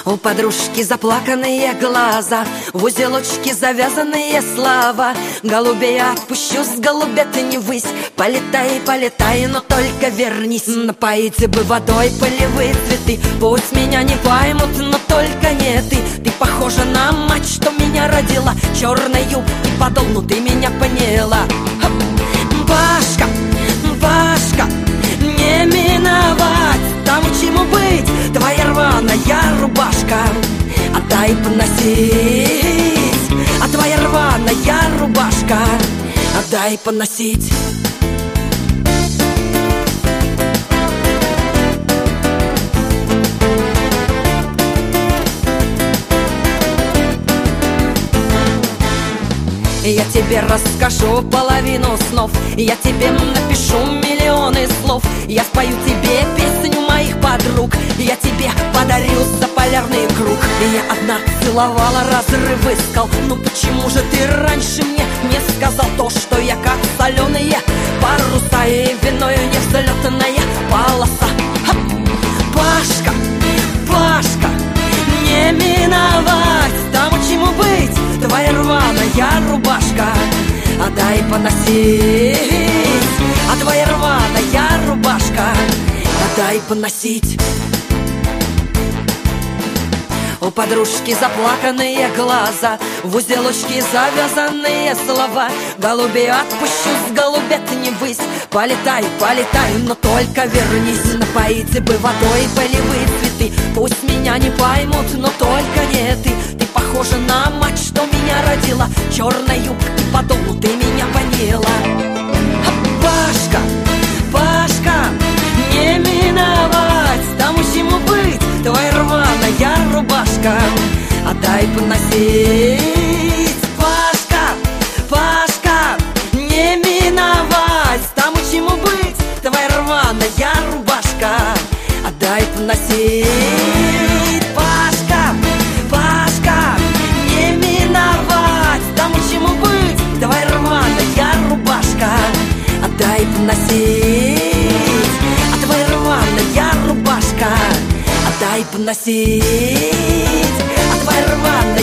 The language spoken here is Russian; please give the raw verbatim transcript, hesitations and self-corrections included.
У подружки заплаканные глаза, в узелочке завязанные слова. Голубей отпущу с голубят не ввысь. Полетай, полетай, но только вернись. Напоите бы водой полевые цветы. Пусть меня не поймут, но только не ты. Ты похожа на мать, что меня родила. Черной юбки подол, ну ты меня поняла. Пашка, Пашка, не миновать тому, чему быть. Твоя рваная рубашка, отдай поносить. А твоя рваная рубашка, отдай поносить. Я тебе расскажу половину снов, я тебе напишу миллионы слов. Я спою тебе песню моих подруг, я тебе подарю заполярный круг. Я одна целовала разрывы скал. Ну почему же ты раньше мне не сказал то, что я как соленые паруса и виною не взлетная полоса? Ха! Пашка, Пашка, не миновать тому, чему быть. Твоя рваная рубашка, отдай поносить. А твоя рваная рубашка, отдай поносить. У подружки заплаканные глаза, в узелочке завязанные слова. Голубей отпущу с голубят не ввысь. Полетай, полетай, но только вернись. Напоите бы водой полевые цветы. Пусть меня не поймут, но только не ты. Ты похожа на мать, что меня родила. Черной юбки подол, ну ты меня поняла. Пашка, Пашка, не миновать тому, чему быть. Твоя рваная рубашка, отдай поносить. Пашка, Пашка, не миновать тому, чему быть. Твоя рваная рубашка, отдай поносить. Пашка, Пашка, не миновать тому, чему быть. Твоя рваная рубашка, отдай поносить. А твоя рваная рубашка, отдай поносить. А твоя рваная